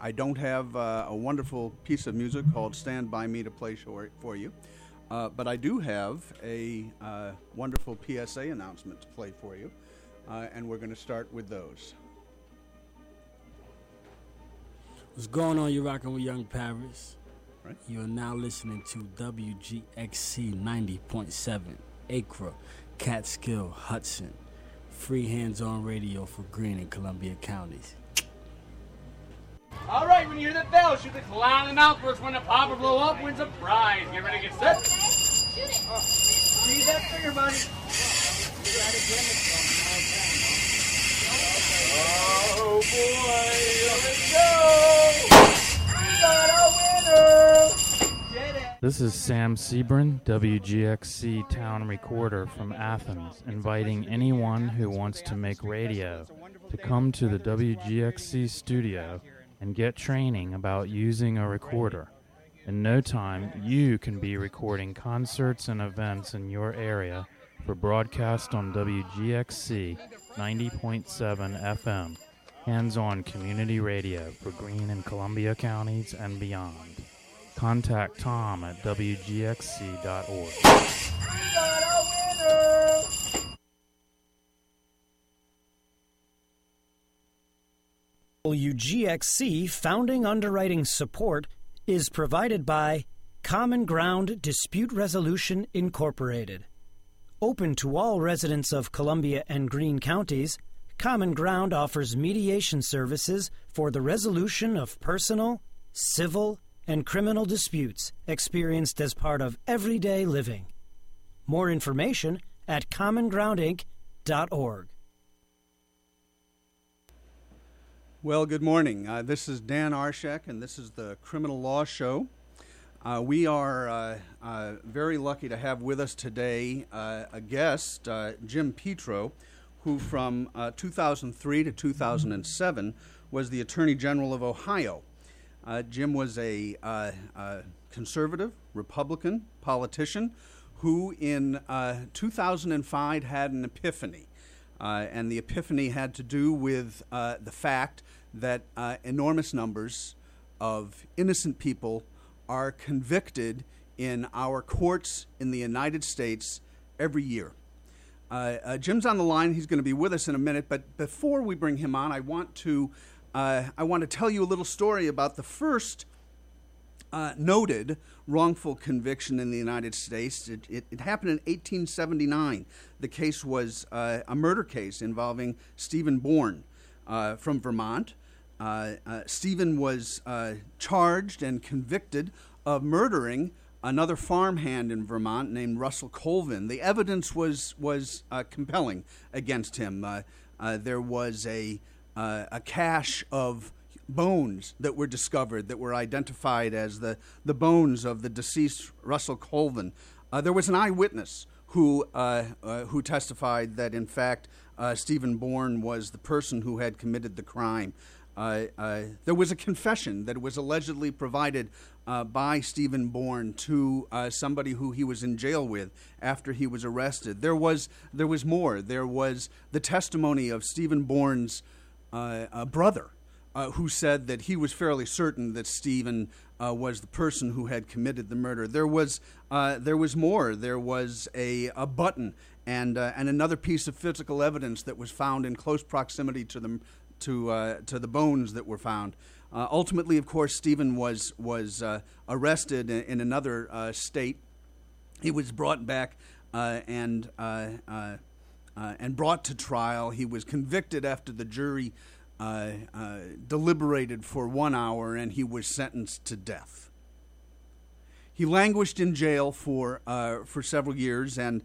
I don't have a wonderful piece of music called Stand By Me to play for you, but I do have a wonderful PSA announcement to play for you, and we're going to start with those. What's going on? You're rocking with Young Paris. Right. You are now listening to WGXC 90.7, Acre, Catskill, Hudson. Free hands-on radio for Greene and Columbia counties. All right, when you hear the bell, shoot the clown in the mouth first. When the pop or blow up, wins a prize. Get ready to get set. Shoot it. Squeeze that trigger, buddy. Oh, boy. Here we go. We got a winner. Did it. This is Sam Sebrin, WGXC Town Recorder from Athens, inviting anyone who wants to make radio to come to the WGXC studio and get training about using a recorder. In no time, you can be recording concerts and events in your area for broadcast on WGXC 90.7 FM, hands-on community radio for Greene and Columbia counties and beyond. Contact Tom at WGXC.org. WGXC founding underwriting support is provided by Common Ground Dispute Resolution Incorporated. Open to all residents of Columbia and Greene counties, Common Ground offers mediation services for the resolution of personal, civil, and criminal disputes experienced as part of everyday living. More information at commongroundinc.org. Well, good morning. This is Dan Arshak, and this is the Criminal Law Show. We are very lucky to have with us today a guest, Jim Petro, who from 2003 to 2007 was the Attorney General of Ohio. Jim was a conservative, Republican politician who in 2005 had an epiphany. And the epiphany had to do with the fact that enormous numbers of innocent people are convicted in our courts in the United States every year. Jim's on the line. He's going to be with us in a minute. But before we bring him on, I want to tell you a little story about the first noted wrongful conviction in the United States. It happened in 1879. The case was a murder case involving Stephen Bourne from Vermont. Stephen was charged and convicted of murdering another farmhand in Vermont named Russell Colvin. The evidence was compelling against him. There was a cache of bones that were discovered that were identified as the bones of the deceased Russell Colvin. There was an eyewitness who testified that, in fact, Stephen Bourne was the person who had committed the crime. There was a confession that was allegedly provided by Stephen Bourne to somebody who he was in jail with after he was arrested. There was more. There was the testimony of Stephen Bourne's brother, who said that he was fairly certain that Stephen was the person who had committed the murder. There was more. There was a button and another piece of physical evidence that was found in close proximity to the bones that were found. Ultimately, of course, Stephen was arrested in another state. He was brought back and brought to trial. He was convicted after the jury deliberated for 1 hour, and he was sentenced to death. He languished in jail for several years, and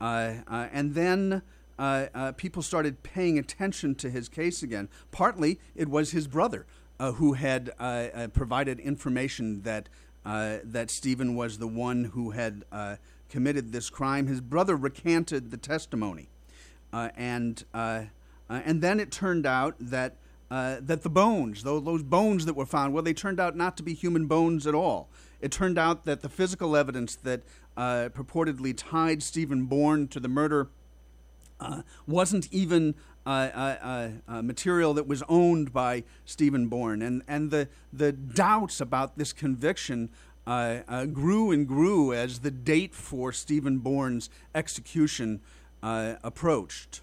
then people started paying attention to his case again. Partly, it was his brother who had provided information that Stephen was the one who had committed this crime. His brother recanted the testimony, and then it turned out that the bones, those bones that were found, well, they turned out not to be human bones at all. It turned out that the physical evidence that purportedly tied Stephen Bourne to the murder wasn't even material that was owned by Stephen Bourne, and the doubts about this conviction grew and grew as the date for Stephen Bourne's execution approached.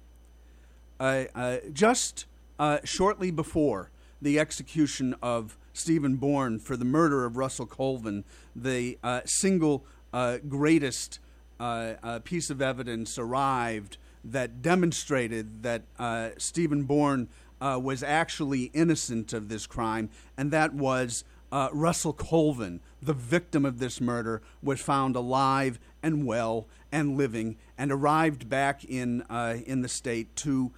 Just shortly before the execution of Stephen Bourne for the murder of Russell Colvin, the single greatest piece of evidence arrived that demonstrated that Stephen Bourne was actually innocent of this crime, and that was Russell Colvin, the victim of this murder, was found alive and well and living, and arrived back in the state to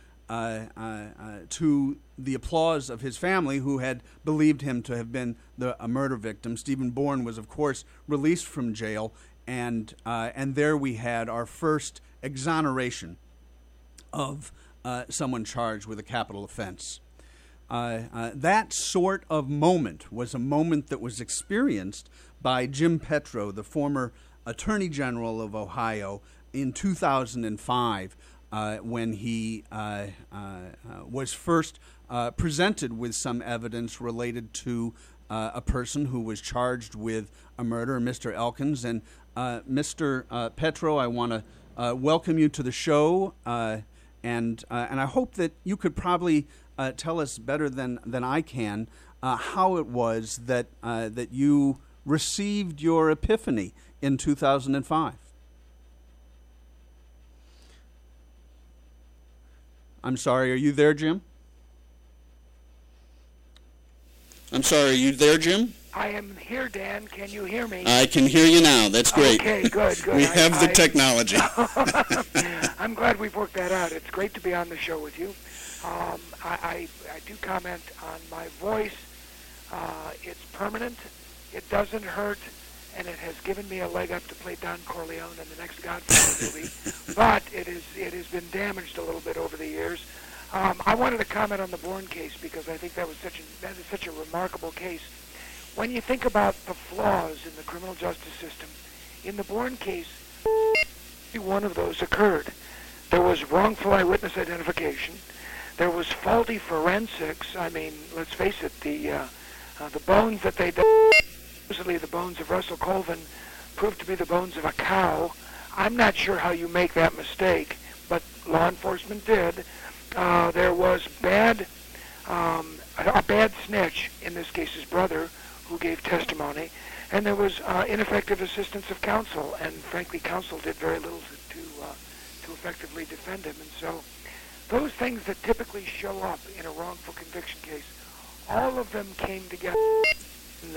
the applause of his family, who had believed him to have been a murder victim. Stephen Bourne was, of course, released from jail, and there we had our first exoneration of someone charged with a capital offense. That sort of moment was a moment that was experienced by Jim Petro, the former Attorney General of Ohio, in 2005, when he was first presented with some evidence related to a person who was charged with a murder, Mr. Elkins. And Mr. Petro, I want to welcome you to the show, and I hope that you could probably tell us better than I can how it was that you received your epiphany in 2005. I'm sorry, are you there, Jim? I'm sorry, are you there, Jim? I am here, Dan. Can you hear me? I can hear you now. That's great. Okay, good. We have the technology. I'm glad we've worked that out. It's great to be on the show with you. I do comment on my voice. It's permanent. It doesn't hurt, and it has given me a leg up to play Don Corleone in the next Godfather movie. But it has been damaged a little bit over the years. I wanted to comment on the Bourne case because I think that is such a remarkable case. When you think about the flaws in the criminal justice system, in the Bourne case, one of those occurred. There was wrongful eyewitness identification. There was faulty forensics. I mean, let's face it, the bones that they supposedly the bones of Russell Colvin proved to be the bones of a cow. I'm not sure how you make that mistake, but law enforcement did. There was a bad snitch, in this case his brother, who gave testimony, and there was ineffective assistance of counsel, and frankly, counsel did very little to effectively defend him. And so those things that typically show up in a wrongful conviction case, all of them came together in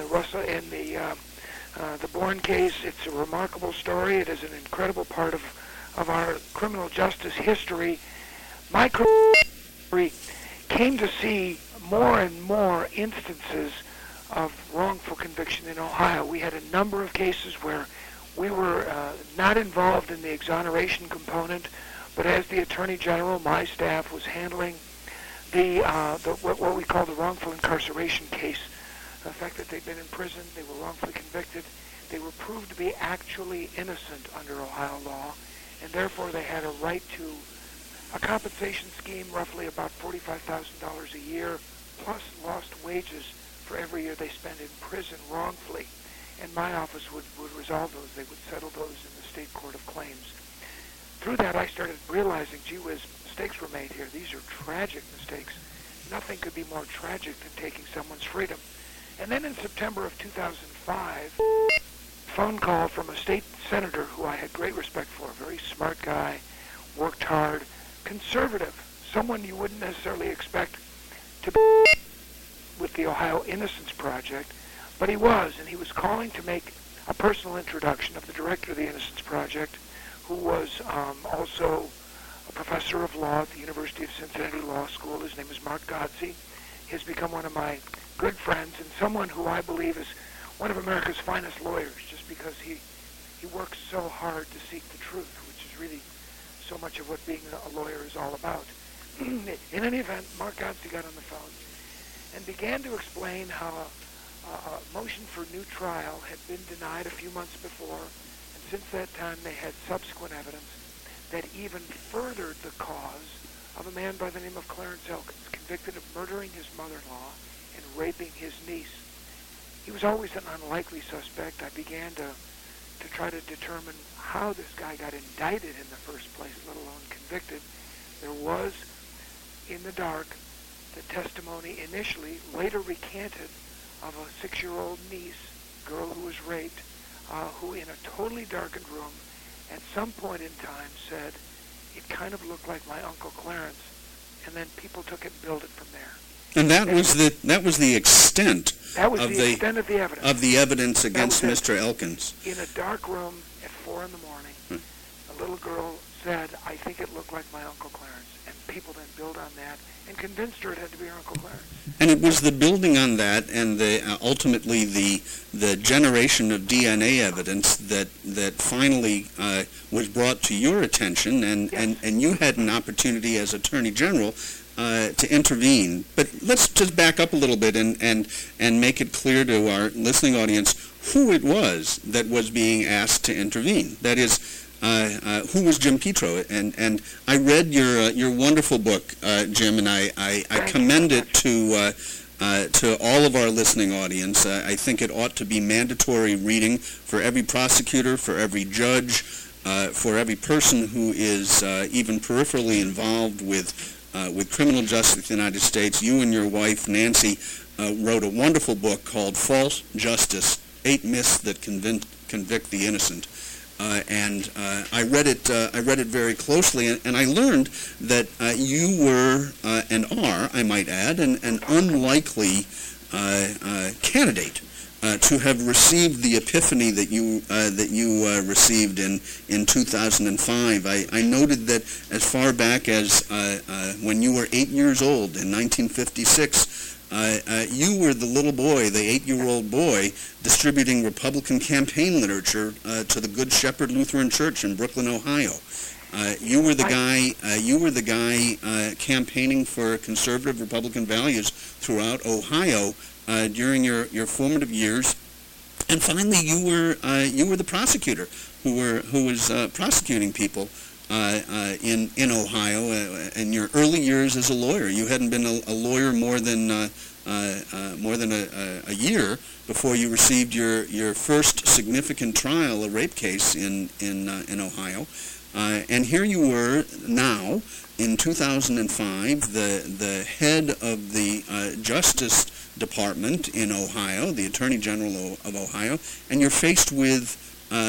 the Bourne case. It's a remarkable story. It is an incredible part of our criminal justice history. My criminal history came to see more and more instances of wrongful conviction in Ohio. We had a number of cases where we were not involved in the exoneration component, but as the Attorney General, my staff was handling what we call the wrongful incarceration case. The fact that they'd been in prison, they were wrongfully convicted, they were proved to be actually innocent under Ohio law, and therefore they had a right to a compensation scheme, roughly about $45,000 a year, plus lost wages for every year they spent in prison wrongfully. And my office would resolve those. They would settle those in the state court of claims. Through that, I started realizing, gee whiz, mistakes were made here. These are tragic mistakes. Nothing could be more tragic than taking someone's freedom. And then in September of 2005, a phone call from a state senator who I had great respect for, a very smart guy, worked hard, conservative, someone you wouldn't necessarily expect to be with the Ohio Innocence Project, but he was, and he was calling to make a personal introduction of the director of the Innocence Project, who was also a professor of law at the University of Cincinnati Law School. His name is Mark Godsey. He has become one of my good friends and someone who I believe is one of America's finest lawyers, just because he works so hard to seek the truth, which is really so much of what being a lawyer is all about. In any event, Mark Godsey got on the phone and began to explain how a motion for new trial had been denied a few months before, and since that time they had subsequent evidence that even furthered the cause of a man by the name of Clarence Elkins, convicted of murdering his mother-in-law and raping his niece. He was always an unlikely suspect. I began to try to determine how this guy got indicted in the first place, let alone convicted. There was, in the dark, the testimony initially, later recanted, of a 6-year-old niece, girl who was raped, who in a totally darkened room at some point in time said, it kind of looked like my Uncle Clarence, and then people took it and built it from there. And that was the extent. That was the extent of the evidence. Of the evidence against Mr. Elkins. In a dark room at 4 in the morning, a little girl said, I think it looked like my Uncle Clarence. And people then built on that and convinced her it had to be her Uncle Clarence. And it was the building on that and ultimately the generation of DNA evidence that finally was brought to your attention, and you had an opportunity as Attorney General to intervene. But let's just back up a little bit and make it clear to our listening audience who it was that was being asked to intervene. That is, who was Jim Petro? And I read your wonderful book, Jim, and I commend it to all of our listening audience. I think it ought to be mandatory reading for every prosecutor, for every judge, for every person who is even peripherally involved with criminal justice in the United States. You and your wife, Nancy, wrote a wonderful book called False Justice, 8 Myths That Convict the Innocent. And I read it very closely, and I learned that you were and are, I might add, an unlikely candidate to have received the epiphany that you received in 2005. I noted that as far back as when you were 8 years old in 1956. You were the little boy, the 8-year-old boy, distributing Republican campaign literature to the Good Shepherd Lutheran Church in Brooklyn, Ohio. You were the guy campaigning for conservative Republican values throughout Ohio during your formative years, and finally you were the prosecutor who was prosecuting people in Ohio in your early years as a lawyer. You hadn't been a lawyer more than a year before you received your first significant trial, a rape case in Ohio, and here you were now in 2005, the head of the Justice Department in Ohio, the Attorney General of Ohio, and you're faced with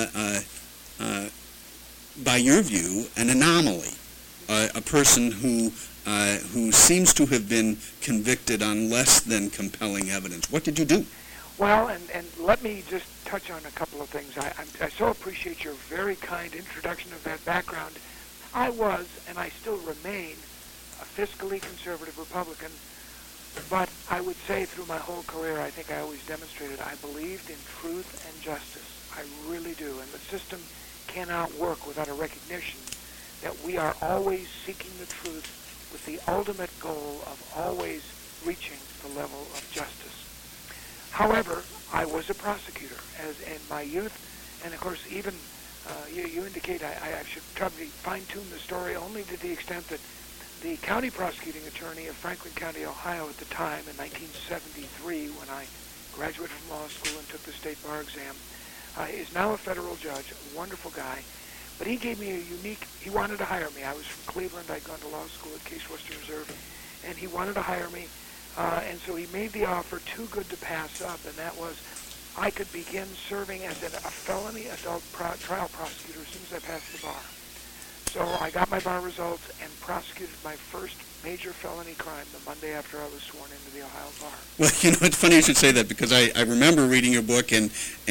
by your view, an anomaly, a person who seems to have been convicted on less than compelling evidence. What did you do? Well, and let me just touch on a couple of things. I so appreciate your very kind introduction of that background. I was, and I still remain, a fiscally conservative Republican, but I would say through my whole career, I think I always demonstrated I believed in truth and justice. I really do, and the system cannot work without a recognition that we are always seeking the truth with the ultimate goal of always reaching the level of justice. However, I was a prosecutor as in my youth, and of course even you indicate I should probably fine-tune the story only to the extent that the county prosecuting attorney of Franklin County, Ohio at the time in 1973 when I graduated from law school and took the state bar exam, is now a federal judge, a wonderful guy. But he gave me he wanted to hire me. I was from Cleveland. I'd gone to law school at Case Western Reserve, and he wanted to hire me. And so he made the offer too good to pass up, and that was I could begin serving as a felony adult trial prosecutor as soon as I passed the bar. So I got my bar results and prosecuted my first major felony crime the Monday after I was sworn into the Ohio bar. Well, it's funny you should say that because I remember reading your book and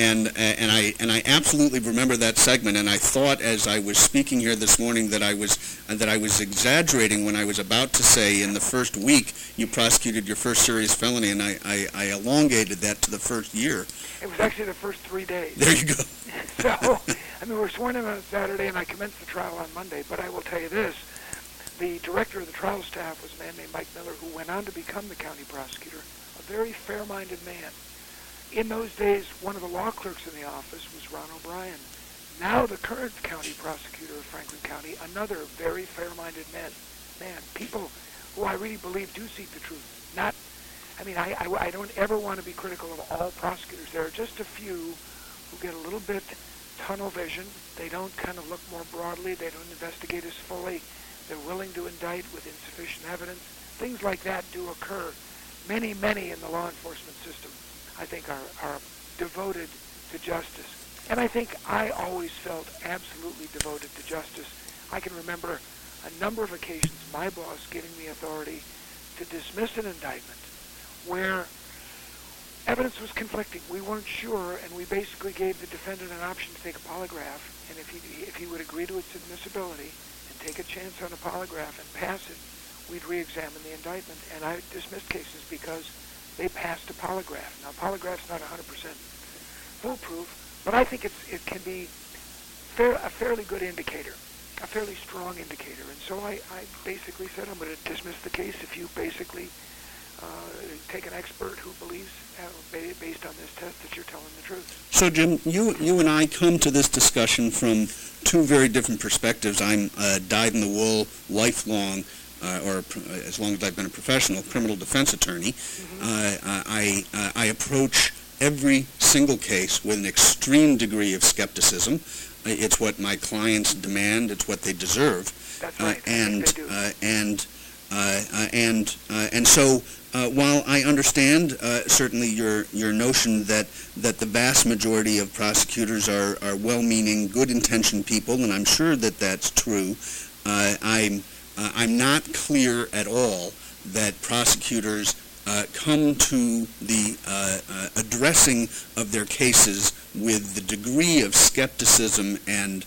I absolutely remember that segment, and I thought as I was speaking here this morning that I was exaggerating when I was about to say in the first week you prosecuted your first serious felony, and I elongated that to the first year. It was actually the first 3 days. There you go. So, we were sworn in on Saturday, and I commenced the trial on Monday. But I will tell you this. The director of the trial staff was a man named Mike Miller, who went on to become the county prosecutor, a very fair-minded man. In those days, one of the law clerks in the office was Ron O'Brien. Now the current county prosecutor of Franklin County, another very fair-minded man. man, people who I really believe do seek the truth. I don't ever want to be critical of all prosecutors. There are just a few who get a little bit tunnel vision. They don't kind of look more broadly. They don't investigate as fully. They're willing to indict with insufficient evidence. Things like that do occur. Many in the law enforcement system, I think, are devoted to justice. And I think I always felt absolutely devoted to justice. I can remember a number of occasions my boss giving me authority to dismiss an indictment where evidence was conflicting. We weren't sure, and we basically gave the defendant an option to take a polygraph, and if he would agree to its admissibility and take a chance on a polygraph and pass it, we'd re-examine the indictment. And I dismissed cases because they passed a polygraph. Now, polygraph's not 100% foolproof, but I think it can be a fairly good indicator, a fairly strong indicator. And so I basically said, I'm going to dismiss the case if you basically take an expert who believes, based on this test, that you're telling the truth. So, Jim, you and I come to this discussion from two very different perspectives. I'm dyed-in-the-wool, lifelong, or as long as I've been a professional criminal defense attorney. I approach every single case with an extreme degree of skepticism. It's what my clients demand. It's what they deserve. That's right. And so while I understand certainly your notion that the vast majority of prosecutors are well-meaning, good-intentioned people, and I'm sure that that's true, I'm not clear at all that prosecutors come to the addressing of their cases with the degree of skepticism and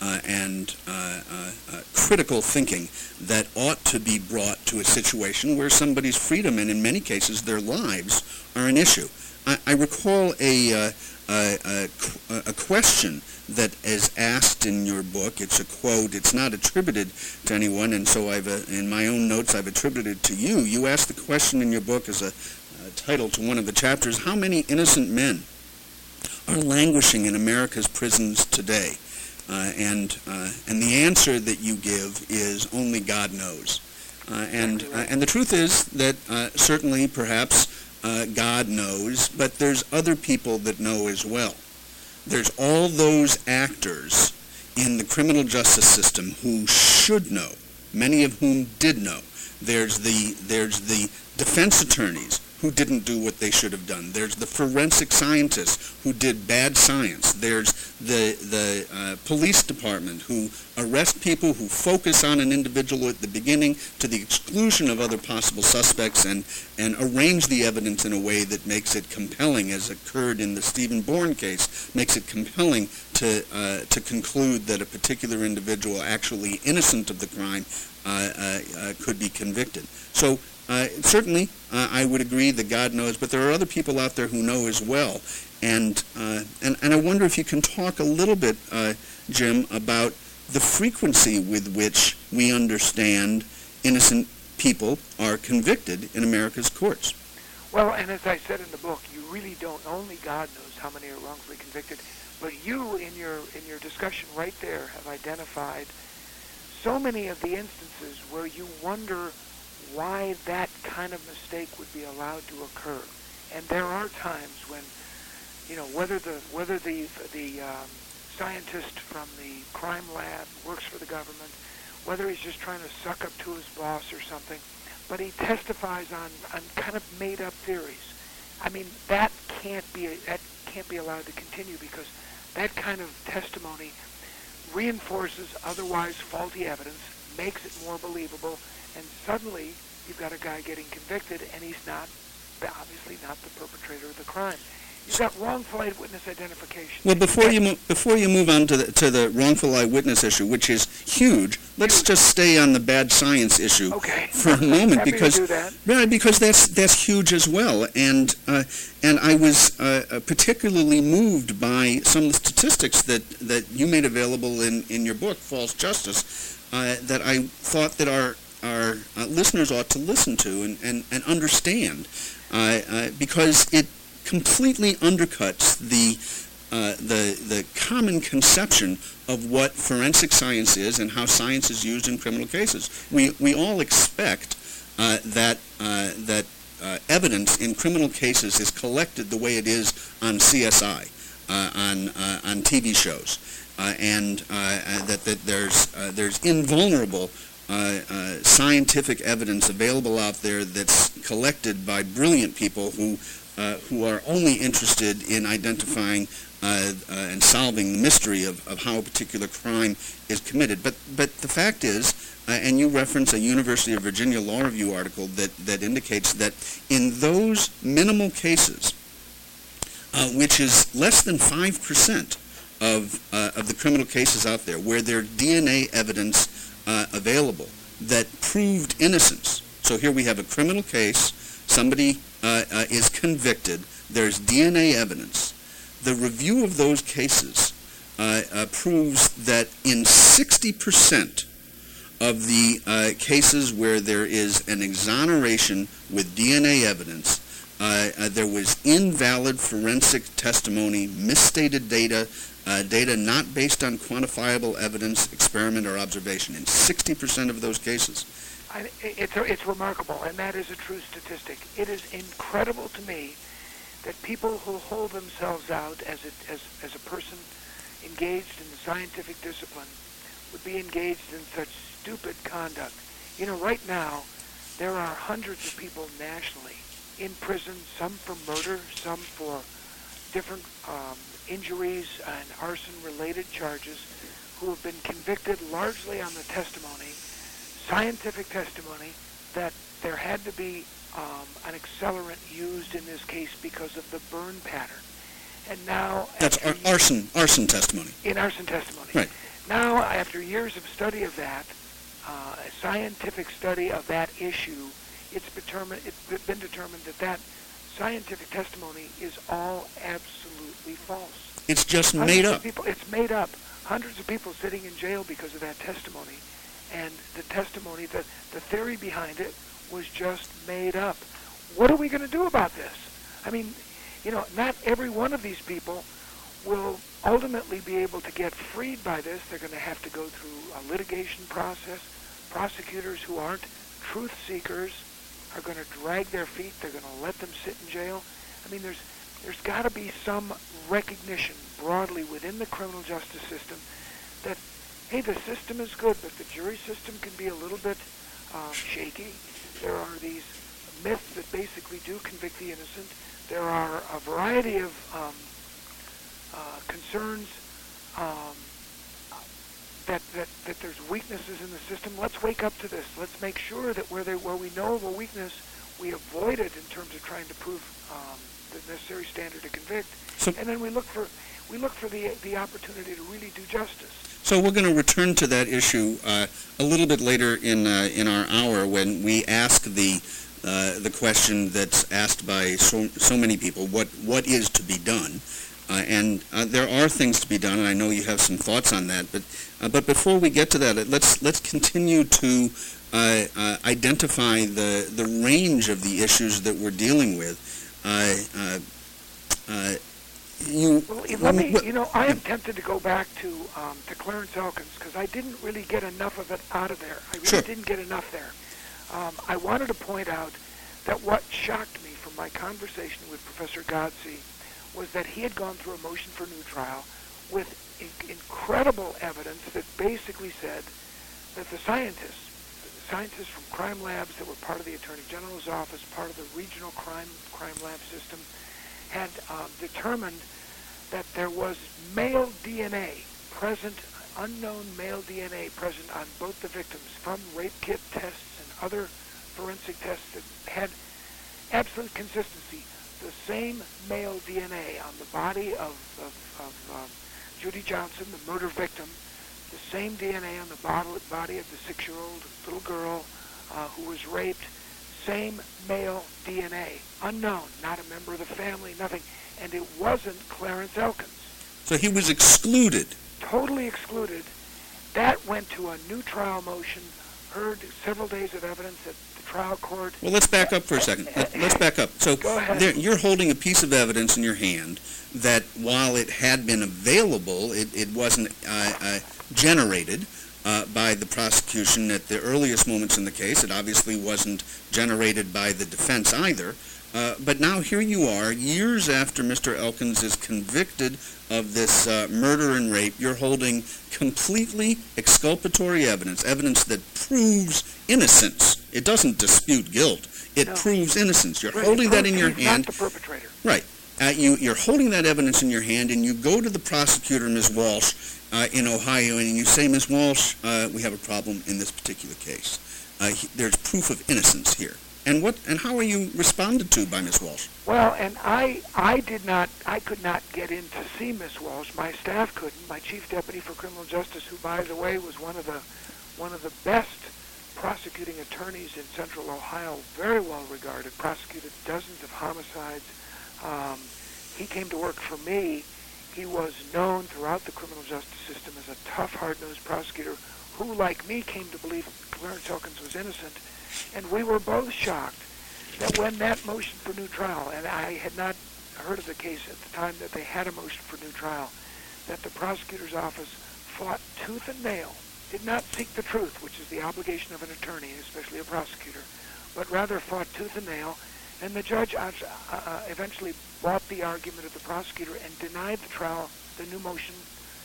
critical thinking that ought to be brought to a situation where somebody's freedom and, in many cases, their lives are an issue. I recall a question that is asked in your book. It's a quote. It's not attributed to anyone, and so in my own notes I've attributed it to you. You asked the question in your book as a title to one of the chapters: how many innocent men are languishing in America's prisons today? And the answer that you give is only God knows. And the truth is that certainly perhaps God knows, but there's other people that know as well. There's all those actors in the criminal justice system who should know, many of whom did know. There's the defense attorneys who didn't do what they should have done. There's the forensic scientists who did bad science. There's the police department who arrest people who focus on an individual at the beginning to the exclusion of other possible suspects and arrange the evidence in a way that makes it compelling, as occurred in the Stephen Bourne case, makes it compelling to conclude that a particular individual actually innocent of the crime could be convicted. So certainly, I would agree that God knows, but there are other people out there who know as well. And I wonder if you can talk a little bit, Jim, about the frequency with which we understand innocent people are convicted in America's courts. Well, and as I said in the book, you really don't. Only God knows how many are wrongfully convicted. But you, in your discussion right there, have identified so many of the instances where you wonder why that kind of mistake would be allowed to occur. And there are times when, whether the scientist from the crime lab works for the government, whether he's just trying to suck up to his boss or something, but he testifies on kind of made-up theories. I mean, that can't be allowed to continue, because that kind of testimony reinforces otherwise faulty evidence, makes it more believable, and suddenly you've got a guy getting convicted, and he's obviously not the perpetrator of the crime. You've got wrongful eyewitness identification. Well, before you move on to the wrongful eyewitness issue, which is huge, let's just stay on the bad science issue for a moment, because that's huge as well. And I was particularly moved by some of the statistics that you made available in your book, False Justice, that I thought that our listeners ought to listen to and understand, because it completely undercuts the the common conception of what forensic science is and how science is used in criminal cases. We all expect that evidence in criminal cases is collected the way it is on CSI, on TV shows, and that there's invulnerable scientific evidence available out there that's collected by brilliant people who are only interested in identifying and solving the mystery of how a particular crime is committed. But the fact is, and you reference a University of Virginia Law Review article that indicates that in those minimal cases, which is less than 5% of the criminal cases out there, where there's DNA evidence available that proved innocence. So here we have a criminal case, somebody is convicted, there's DNA evidence. The review of those cases proves that in 60% of the cases where there is an exoneration with DNA evidence, there was invalid forensic testimony, misstated data, data not based on quantifiable evidence, experiment, or observation in 60% of those cases. It's remarkable, and that is a true statistic. It is incredible to me that people who hold themselves out as a person engaged in the scientific discipline would be engaged in such stupid conduct. You know, right now, there are hundreds of people nationally in prison, some for murder, some for different injuries and arson-related charges, who have been convicted largely on the testimony, scientific testimony, that there had to be an accelerant used in this case because of the burn pattern. And now... That's arson testimony. In arson testimony. Right. Now, after years of study of that, a scientific study of that issue, it's been determined that scientific testimony is all absolutely false. It's just made up. It's made up. Hundreds of people sitting in jail because of that testimony. And the testimony, the theory behind it was just made up. What are we going to do about this? I mean, you know, not every one of these people will ultimately be able to get freed by this. They're going to have to go through a litigation process. Prosecutors who aren't truth seekers are going to drag their feet. They're going to let them sit in jail. I mean, there's got to be some recognition broadly within the criminal justice system that, hey, the system is good, but the jury system can be a little bit shaky. There are these myths that basically do convict the innocent. There are a variety of concerns that there's weaknesses in the system. Let's wake up to this. Let's make sure that where we know of a weakness, we avoid it in terms of trying to prove the necessary standard to convict. And then we look for the opportunity to really do justice. So we're going to return to that issue a little bit later in our hour, when we ask the question that's asked by so many people: what is to be done? And there are things to be done, and I know you have some thoughts on that. But before we get to that, let's continue to identify the range of the issues that we're dealing with. I am tempted to go back to Clarence Elkins, because I didn't really get enough of it out of there. I really didn't get enough there. I wanted to point out that what shocked me from my conversation with Professor Godsey was that he had gone through a motion for new trial with incredible evidence that basically said that the scientists from crime labs that were part of the Attorney General's office, part of the regional crime lab system, had determined that there was male DNA present, unknown male DNA present on both the victims from rape kit tests and other forensic tests that had absolute consistency. The same male DNA on the body of Judy Johnson, the murder victim, the same DNA on the body of the 6-year-old little girl who was raped, same male DNA, unknown, not a member of the family, nothing, and it wasn't Clarence Elkins. So he was excluded. Totally excluded. That went to a new trial motion, heard several days of evidence at the trial court. Well, let's back up for a second. Let's back up. So Go ahead. you're holding a piece of evidence in your hand that while it had been available, it wasn't generated by the prosecution at the earliest moments in the case. It obviously wasn't generated by the defense either. But now here you are, years after Mr. Elkins is convicted of this murder and rape. You're holding completely exculpatory evidence, evidence that proves innocence. It doesn't dispute guilt. It proves innocence. You're holding that in your hand. Not the perpetrator. Right. You're holding that evidence in your hand, and you go to the prosecutor, Ms. Walsh, in Ohio, and you say, Ms. Walsh, we have a problem in this particular case. There's proof of innocence here. And how are you responded to by Ms. Walsh? Well, and I could not get in to see Ms. Walsh. My staff couldn't. My chief deputy for criminal justice, who, by the way, was one of the best prosecuting attorneys in Central Ohio, very well regarded, prosecuted dozens of homicides. He came to work for me. He was known throughout the criminal justice system as a tough, hard-nosed prosecutor who, like me, came to believe Clarence Elkins was innocent. And we were both shocked that when that motion for new trial, and I had not heard of the case at the time that they had a motion for new trial, that the prosecutor's office fought tooth and nail, did not seek the truth, which is the obligation of an attorney, especially a prosecutor, but rather fought tooth and nail, and the judge eventually bought the argument of the prosecutor and denied the trial, the new motion,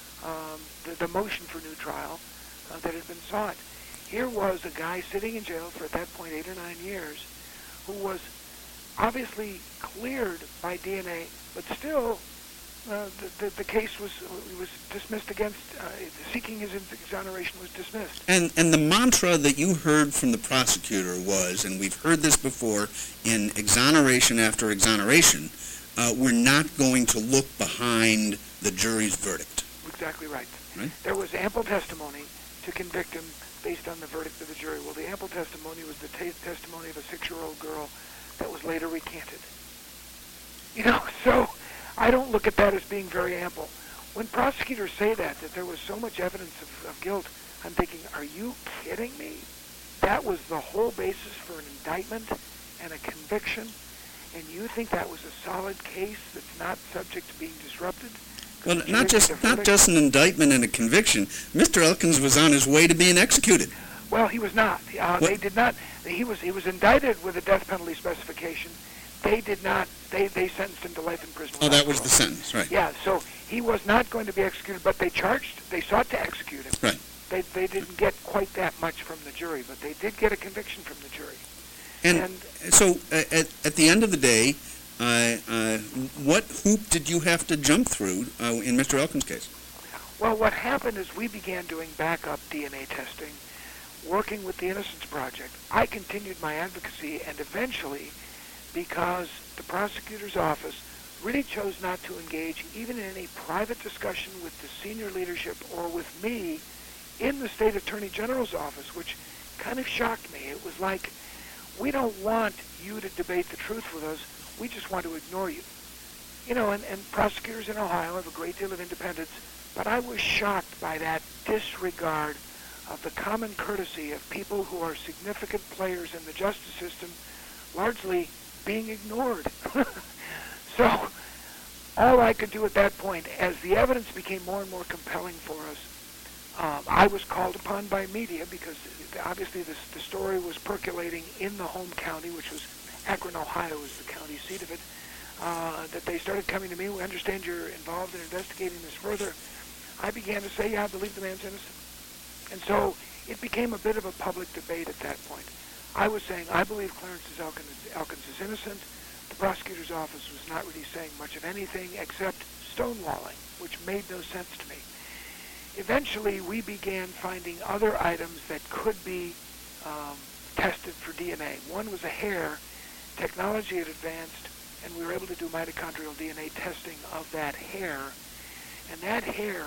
the motion for new trial that had been sought. Here was a guy sitting in jail for, at that point, 8 or 9 years, who was obviously cleared by DNA, but still the case was dismissed against, seeking his exoneration was dismissed. And the mantra that you heard from the prosecutor was, and we've heard this before in exoneration after exoneration, we're not going to look behind the jury's verdict. Exactly right. There was ample testimony to convict him based on the verdict of the jury. Well, the ample testimony was the testimony of a 6-year-old girl that was later recanted. So I don't look at that as being very ample. When prosecutors say that there was so much evidence of guilt, I'm thinking, are you kidding me? That was the whole basis for an indictment and a conviction, and you think that was a solid case that's not subject to being disrupted? Well, not just an indictment and a conviction. Mr. Elkins was on his way to being executed. Well, he was not. They did not. He was indicted with a death penalty specification. They did not. They sentenced him to life in prison. Oh, that was the sentence, right? Yeah. So he was not going to be executed, but they sought to execute him. Right. They didn't get quite that much from the jury, but they did get a conviction from the jury. And so at the end of the day, what hoop did you have to jump through in Mr. Elkins' case? Well, what happened is we began doing backup DNA testing, working with the Innocence Project. I continued my advocacy, and eventually, because the prosecutor's office really chose not to engage even in any private discussion with the senior leadership or with me in the state attorney general's office, which kind of shocked me. It was like, we don't want you to debate the truth with us. We just want to ignore you. And prosecutors in Ohio have a great deal of independence, but I was shocked by that disregard of the common courtesy of people who are significant players in the justice system largely being ignored. So all I could do at that point, as the evidence became more and more compelling for us, I was called upon by media because obviously the story was percolating in the home county, which was Akron, Ohio is the county seat of it, that they started coming to me. We understand you're involved in investigating this further. I began to say, yeah, I believe the man's innocent. And so it became a bit of a public debate at that point. I was saying, I believe Clarence Elkins is innocent. The prosecutor's office was not really saying much of anything except stonewalling, which made no sense to me. Eventually, we began finding other items that could be tested for DNA. One was a hair. Technology had advanced, and we were able to do mitochondrial DNA testing of that hair. And that hair...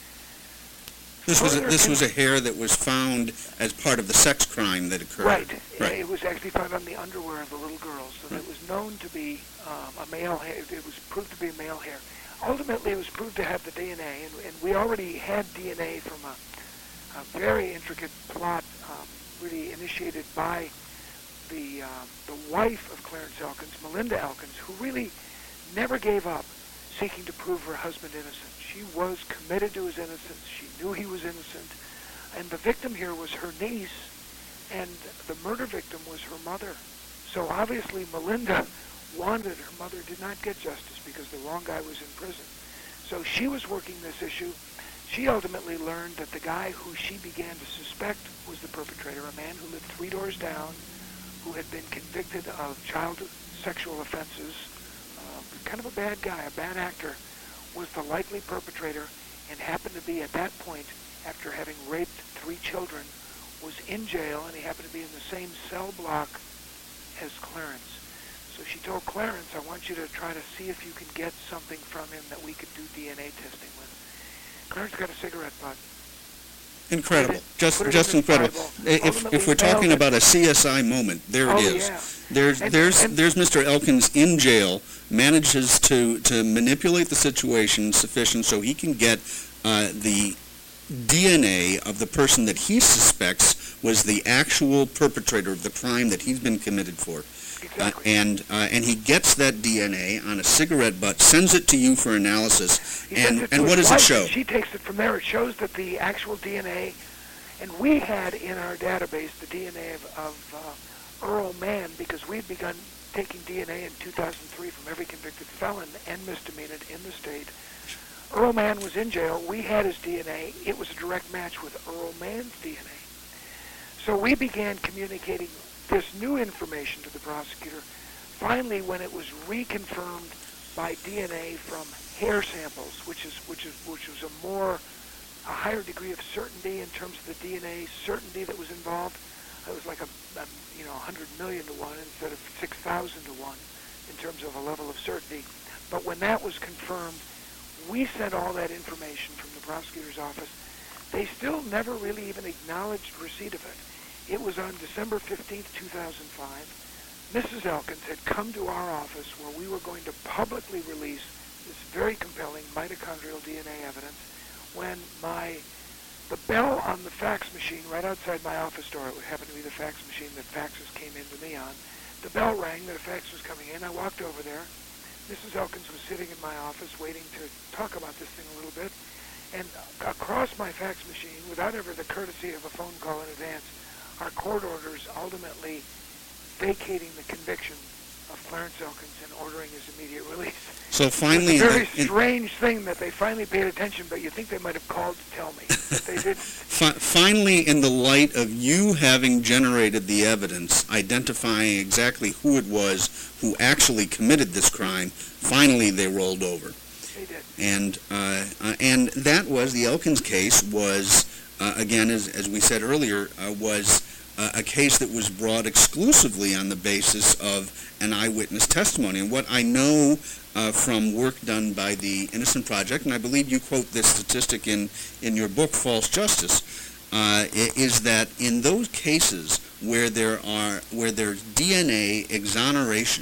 This was a hair that was found as part of the sex crime that occurred. Right. It was actually found on the underwear of the little girl, so that it was known to be a male hair. It was proved to be a male hair. Ultimately, it was proved to have the DNA, and we already had DNA from a very intricate plot really initiated by the wife of Clarence Elkins, Melinda Elkins, who really never gave up seeking to prove her husband innocent. She was committed to his innocence. She knew he was innocent. And the victim here was her niece, and the murder victim was her mother. So obviously Melinda wanted her mother did not get justice because the wrong guy was in prison. So she was working this issue. She ultimately learned that the guy who she began to suspect was the perpetrator, a man who lived 3 doors down, who had been convicted of child sexual offenses, kind of a bad guy, a bad actor, was the likely perpetrator, and happened to be at that point, after having raped 3 children, was in jail, and he happened to be in the same cell block as Clarence. So she told Clarence, I want you to try to see if you can get something from him that we could do DNA testing with. Clarence got a cigarette butt. Incredible. Just in incredible. his Bible. If we're talking about a CSI moment, there it is. Yeah. There's Mr. Elkins in jail, manages to manipulate the situation sufficient so he can get the DNA of the person that he suspects was the actual perpetrator of the crime that he's been committed for. Exactly. And he gets that DNA on a cigarette butt, sends it to you for analysis, and what does it show? She takes it from there. It shows that the actual DNA, and we had in our database the DNA of Earl Mann, because we'd begun taking DNA in 2003 from every convicted felon and misdemeanor in the state. Earl Mann was in jail. We had his DNA. It was a direct match with Earl Mann's DNA. So we began communicating this new information to the prosecutor. Finally, when it was reconfirmed by DNA from hair samples, which was a higher degree of certainty in terms of the DNA certainty that was involved. It was like 100 million to 1 instead of 6,000 to 1 in terms of a level of certainty. But when that was confirmed, we sent all that information from the prosecutor's office. They still never really even acknowledged receipt of it. It was on December 15th, 2005. Mrs. Elkins had come to our office where we were going to publicly release this very compelling mitochondrial DNA evidence when the bell on the fax machine right outside my office door, it would happen to be the fax machine that faxes came in to me on, the bell rang that a fax was coming in. I walked over there. Mrs. Elkins was sitting in my office waiting to talk about this thing a little bit, and across my fax machine, without ever the courtesy of a phone call in advance, our court orders ultimately vacating the conviction of Clarence Elkins and ordering his immediate release. So finally, it's a very strange thing that they finally paid attention, but you think they might have called to tell me. But they didn't. Finally, in the light of you having generated the evidence, identifying exactly who it was who actually committed this crime, finally they rolled over. They did. And that was, the Elkins case was, again, as we said earlier, was a case that was brought exclusively on the basis of an eyewitness testimony. And what I know from work done by the Innocent Project, and I believe you quote this statistic in your book, False Justice, is that in those cases where there's DNA exoneration,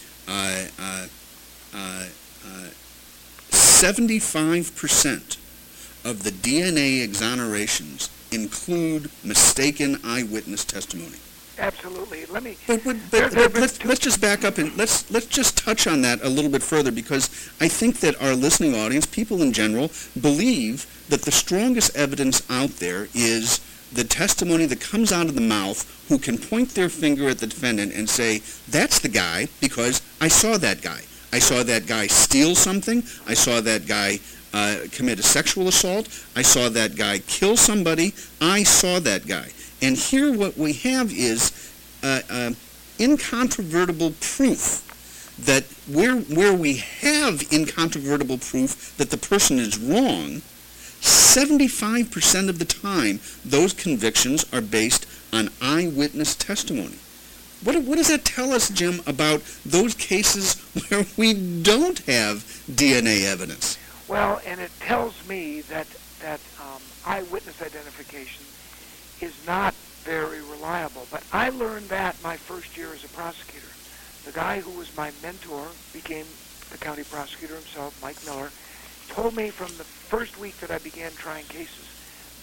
75% of the DNA exonerations include mistaken eyewitness testimony. Absolutely. Let's just back up and let's just touch on that a little bit further, because I think that our listening audience, people in general, believe that the strongest evidence out there is the testimony that comes out of the mouth who can point their finger at the defendant and say, that's the guy because I saw that guy. I saw that guy steal something. I saw that guy commit a sexual assault. I saw that guy kill somebody. I saw that guy. And here what we have is incontrovertible proof that where we have incontrovertible proof that the person is wrong, 75% of the time those convictions are based on eyewitness testimony. What does that tell us, Jim, about those cases where we don't have DNA evidence? Well, and it tells me that eyewitness identification is not very reliable. But I learned that my first year as a prosecutor. The guy who was my mentor became the county prosecutor himself, Mike Miller, told me from the first week that I began trying cases,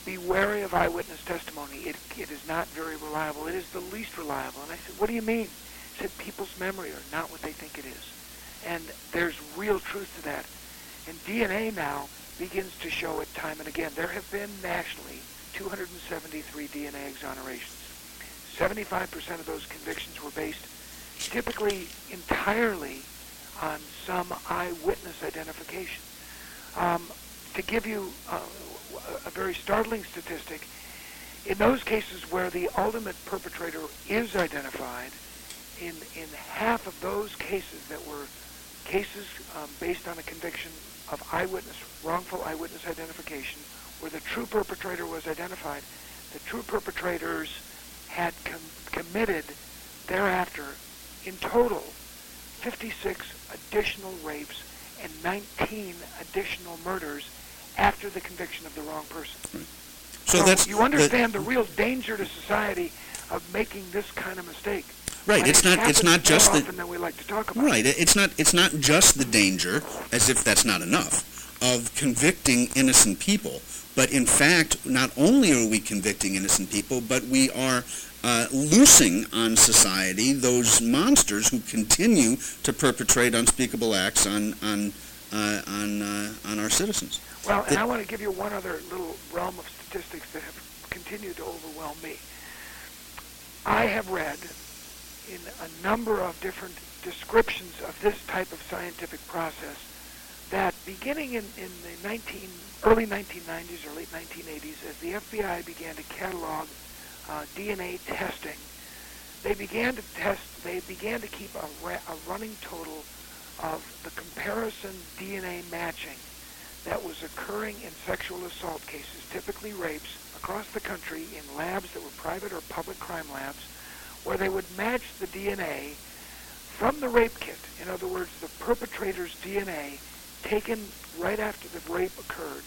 be wary of eyewitness testimony. It is not very reliable. It is the least reliable. And I said, what do you mean? He said, people's memory are not what they think it is. And there's real truth to that. And DNA now begins to show it time and again. There have been nationally 273 DNA exonerations. 75% of those convictions were based typically entirely on some eyewitness identification. To give you a very startling statistic, in those cases where the ultimate perpetrator is identified, in half of those cases that were cases based on a conviction of wrongful eyewitness identification, where the true perpetrator was identified, the true perpetrators had committed thereafter, in total, 56 additional rapes and 19 additional murders after the conviction of the wrong person. So that's you understand the real danger to society of making this kind of mistake. Right. But It's not just more often than we like to talk about. Right. It's not just the danger, as if that's not enough, of convicting innocent people. But in fact, not only are we convicting innocent people, but we are loosing on society those monsters who continue to perpetrate unspeakable acts on our citizens. Well, and I want to give you one other little realm of statistics that have continued to overwhelm me. I have read in a number of different descriptions of this type of scientific process that beginning in the early 1990s or late 1980s, as the FBI began to catalog DNA testing, they began to keep a running total of the comparison DNA matching that was occurring in sexual assault cases, typically rapes, across the country in labs that were private or public crime labs, where they would match the DNA from the rape kit. In other words, the perpetrator's DNA taken right after the rape occurred,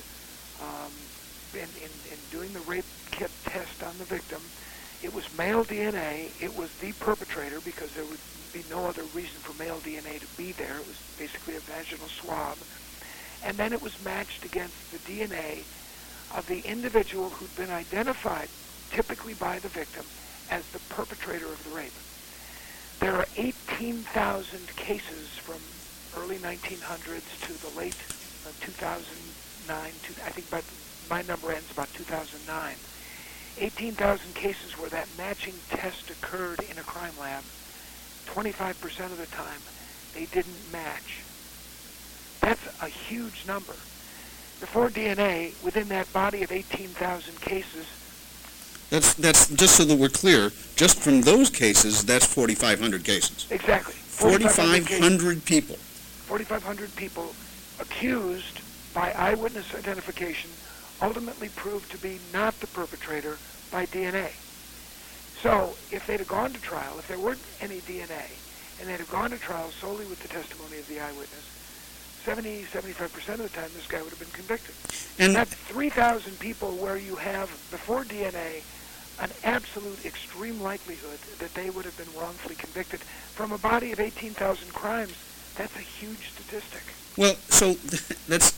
in doing the rape kit test on the victim. It was male DNA. It was the perpetrator because there would be no other reason for male DNA to be there. It was basically a vaginal swab. And then it was matched against the DNA of the individual who'd been identified, typically by the victim, as the perpetrator of the rape. There are 18,000 cases from early 1900s to the late 2009. I think my number ends about 2009. 18,000 cases where that matching test occurred in a crime lab. 25% of the time, they didn't match. That's a huge number. Before DNA, within that body of 18,000 cases, That's just so that we're clear, just from those cases, that's 4,500 cases. Exactly. 4,500 people. 4,500 people accused by eyewitness identification ultimately proved to be not the perpetrator by DNA. So if they'd have gone to trial, if there weren't any DNA, and they'd have gone to trial solely with the testimony of the eyewitness, 75% of the time this guy would have been convicted. And that's 3,000 people where you have, before DNA, an absolute extreme likelihood that they would have been wrongfully convicted. From a body of 18,000 crimes, that's a huge statistic. Well, so that's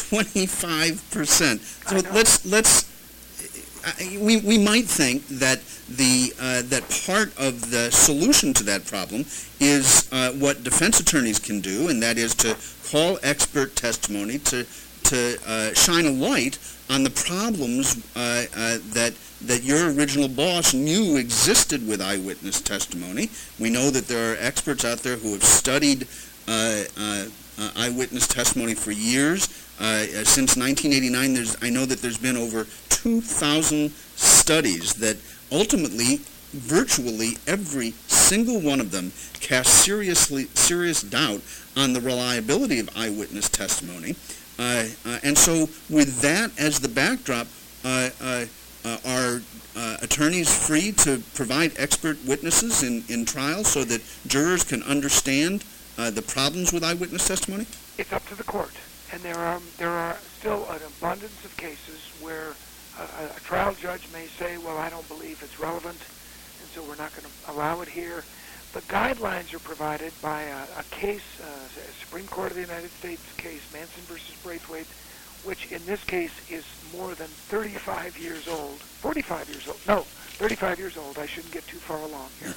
25%. So we might think that that part of the solution to that problem is what defense attorneys can do, and that is to call expert testimony to shine a light on the problems that your original boss knew existed with eyewitness testimony. We know that there are experts out there who have studied eyewitness testimony for years. Since 1989, I know that there's been over 2,000 studies that ultimately, virtually every single one of them cast serious doubt on the reliability of eyewitness testimony. And so with that as the backdrop, are attorneys free to provide expert witnesses in trials so that jurors can understand the problems with eyewitness testimony? It's up to the court. And there are still an abundance of cases where a trial judge may say, well, I don't believe it's relevant, and so we're not going to allow it here. The guidelines are provided by a case, a Supreme Court of the United States case, Manson versus Braithwaite, which in this case is more than 35 years old, 45 years old, no, 35 years old, I shouldn't get too far along here,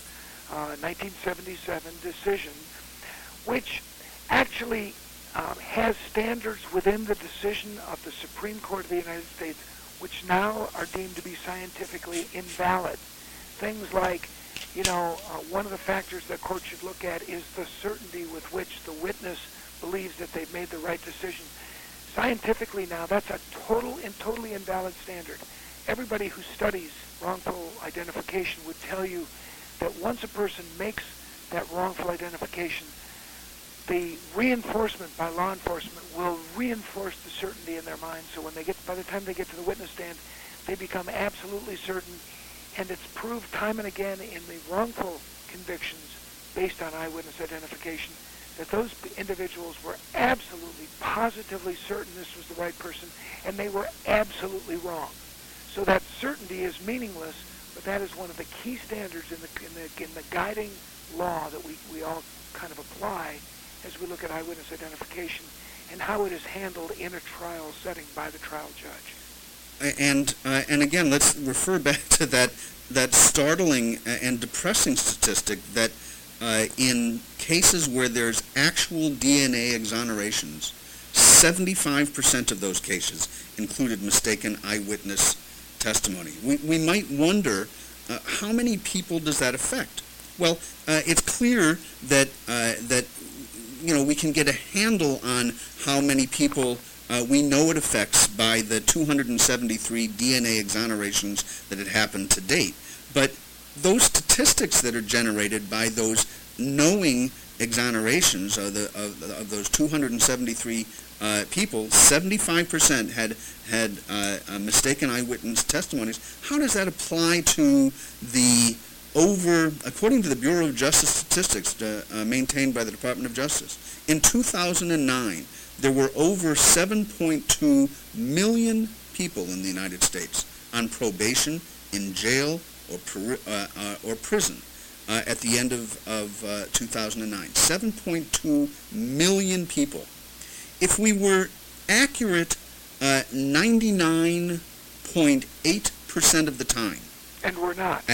1977 decision, which actually has standards within the decision of the Supreme Court of the United States, which now are deemed to be scientifically invalid. Things like, one of the factors that court should look at is the certainty with which the witness believes that they've made the right decision. Scientifically now, that's a totally invalid standard. Everybody who studies wrongful identification would tell you that once a person makes that wrongful identification, the reinforcement by law enforcement will reinforce the certainty in their mind. So by the time they get to the witness stand, they become absolutely certain. And it's proved time and again in the wrongful convictions based on eyewitness identification that those individuals were absolutely, positively certain this was the right person, and they were absolutely wrong. So that certainty is meaningless, but that is one of the key standards in the guiding law that we all kind of apply as we look at eyewitness identification and how it is handled in a trial setting by the trial judge. And again, let's refer back to that startling and depressing statistic that in cases where there's actual DNA exonerations, 75% of those cases included mistaken eyewitness testimony. We might wonder, how many people does that affect? Well, it's clear that we can get a handle on how many people we know it affects by the 273 DNA exonerations that had happened to date. But those statistics that are generated by those knowing exonerations of those 273 people, 75% had mistaken eyewitness testimonies. How does that apply to according to the Bureau of Justice Statistics maintained by the Department of Justice, in 2009, there were over 7.2 million people in the United States on probation, in jail, or prison at the end of 2009. 7.2 million people. If we were accurate 99.8% of the time, and we're not,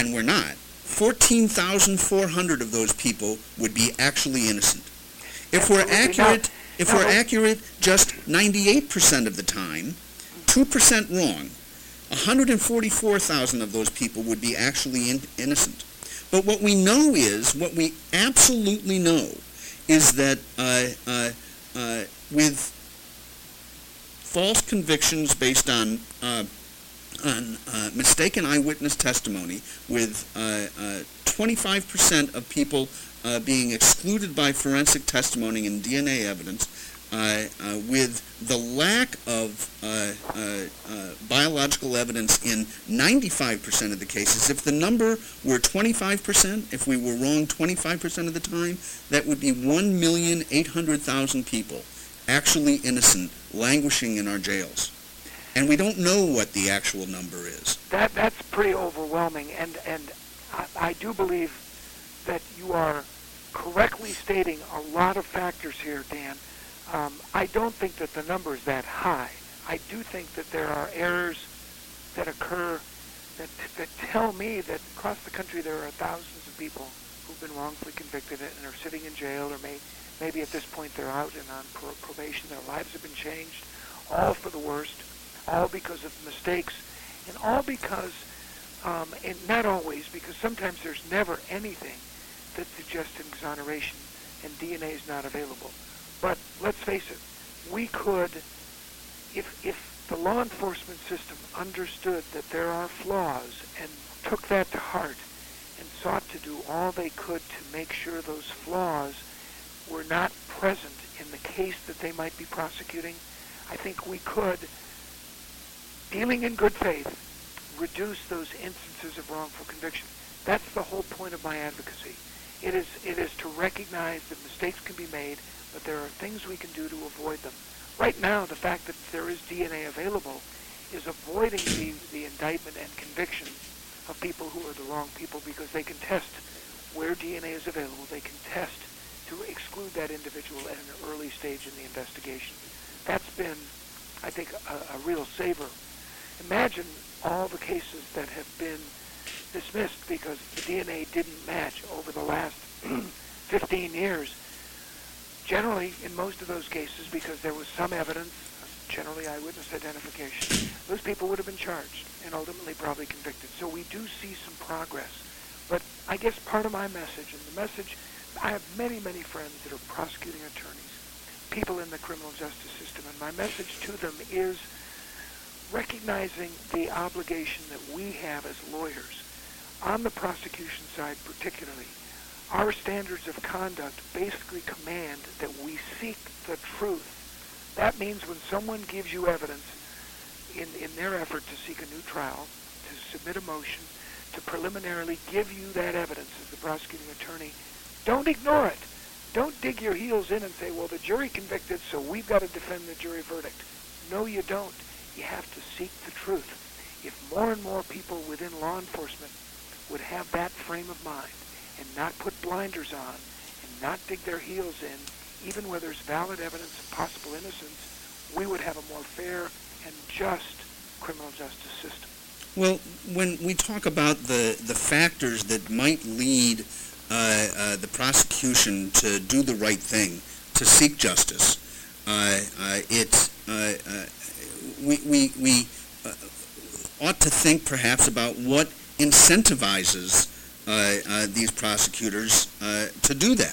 14,400 of those people would be actually innocent. If we're accurate just 98% of the time, 2% wrong, 144,000 of those people would be actually innocent. But what we absolutely know, is that with false convictions based on mistaken eyewitness testimony, with 25% of people being excluded by forensic testimony and DNA evidence, with the lack of biological evidence in 95% of the cases. If the number were 25%, if we were wrong 25% of the time, that would be 1,800,000 people actually innocent, languishing in our jails. And we don't know what the actual number is. That's pretty overwhelming, and I do believe that you are correctly stating a lot of factors here, Dan. I don't think that the number is that high. I do think that there are errors that occur that tell me that across the country there are thousands of people who've been wrongfully convicted and are sitting in jail, or maybe at this point they're out and on probation. Their lives have been changed, all for the worst, all because of mistakes, and all because, and not always, because sometimes there's never anything that suggests an exoneration and DNA is not available. But let's face it, we could, if the law enforcement system understood that there are flaws and took that to heart and sought to do all they could to make sure those flaws were not present in the case that they might be prosecuting, I think we could, dealing in good faith, reduce those instances of wrongful conviction. That's the whole point of my advocacy. It is to recognize that mistakes can be made, but there are things we can do to avoid them. Right now, the fact that there is DNA available is avoiding the indictment and conviction of people who are the wrong people, because they can test where DNA is available. They can test to exclude that individual at an early stage in the investigation. That's been I think, a real saver. Imagine all the cases that have been dismissed because the DNA didn't match over the last 15 years. Generally, in most of those cases, because there was some evidence, generally eyewitness identification, those people would have been charged and ultimately probably convicted. So we do see some progress. But I guess part of my message, and the message, I have many, many friends that are prosecuting attorneys, people in the criminal justice system, and my message to them is recognizing the obligation that we have as lawyers, on the prosecution side particularly. Our standards of conduct basically command that we seek the truth. That means when someone gives you evidence in their effort to seek a new trial, to submit a motion, to preliminarily give you that evidence as the prosecuting attorney, don't ignore it. Don't dig your heels in and say, well, the jury convicted, so we've got to defend the jury verdict. No, you don't. You have to seek the truth. If more and more people within law enforcement would have that frame of mind and not put blinders on and not dig their heels in, even where there's valid evidence of possible innocence, we would have a more fair and just criminal justice system. Well, when we talk about the factors that might lead the prosecution to do the right thing, to seek justice, we ought to think perhaps about what incentivizes these prosecutors to do that.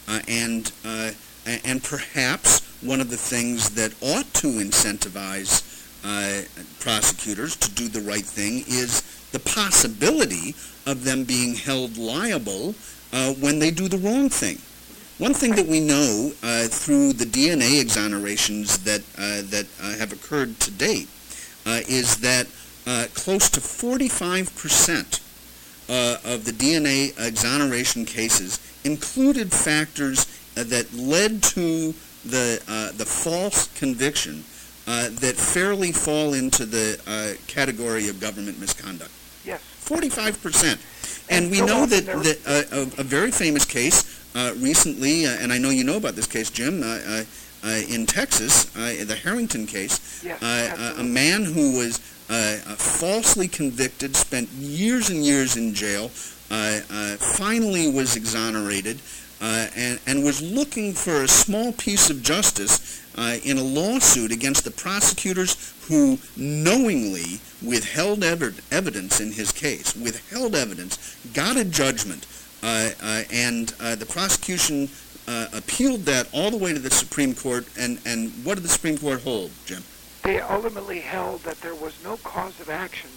And perhaps one of the things that ought to incentivize prosecutors to do the right thing is the possibility of them being held liable when they do the wrong thing. One thing that we know through the DNA exonerations that have occurred to date is that close to 45% of the DNA exoneration cases included factors that led to the false conviction that fairly fall into the category of government misconduct. Yes. 45%. And we know that a very famous case recently, and I know you know about this case, Jim, in Texas, the Harrington case, yes, a man who was falsely convicted, spent years and years in jail, finally was exonerated, and was looking for a small piece of justice in a lawsuit against the prosecutors who knowingly withheld evidence in his case, got a judgment, and the prosecution appealed that all the way to the Supreme Court, and what did the Supreme Court hold, Jim? They ultimately held that there was no cause of action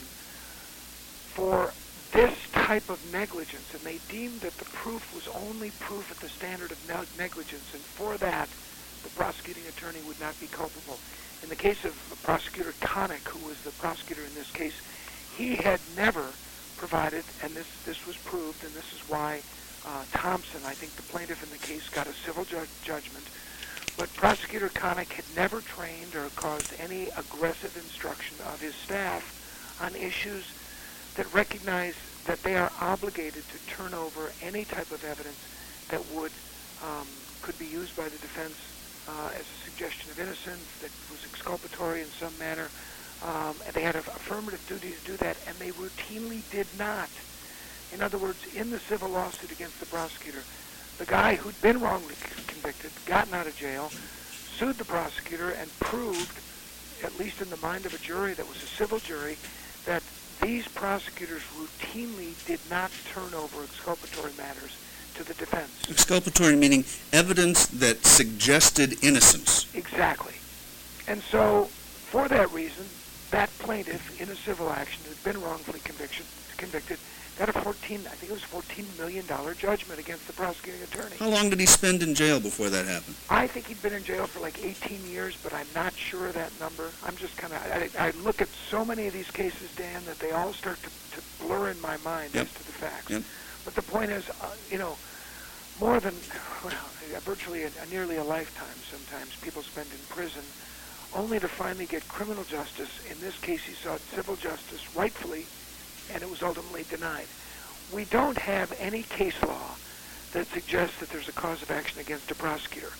for this type of negligence, and they deemed that the proof was only proof at the standard of negligence, and for that, the prosecuting attorney would not be culpable. In the case of Prosecutor Connick, who was the prosecutor in this case, he had never provided, and this was proved, and this is why Thompson, I think the plaintiff in the case, got a civil judgment, but Prosecutor Connick had never trained or caused any aggressive instruction of his staff on issues that recognize that they are obligated to turn over any type of evidence that could be used by the defense as a suggestion of innocence, that was exculpatory in some manner. And they had an affirmative duty to do that, and they routinely did not. In other words, in the civil lawsuit against the prosecutor, the guy who'd been wrongly convicted, gotten out of jail, sued the prosecutor and proved, at least in the mind of a jury that was a civil jury, that these prosecutors routinely did not turn over exculpatory matters to the defense. Exculpatory meaning evidence that suggested innocence. Exactly. And so, for that reason, that plaintiff in a civil action who had been wrongfully convicted got a $14 million judgment against the prosecuting attorney. How long did he spend in jail before that happened? I think he'd been in jail for like 18 years, but I'm not sure of that number. I'm just kind of, I look at so many of these cases, Dan, that they all start to blur in my mind as to the facts. Yep. But the point is, more than, virtually nearly a lifetime sometimes people spend in prison only to finally get criminal justice. In this case, he sought civil justice rightfully, and it was ultimately denied. We don't have any case law that suggests that there's a cause of action against a prosecutor.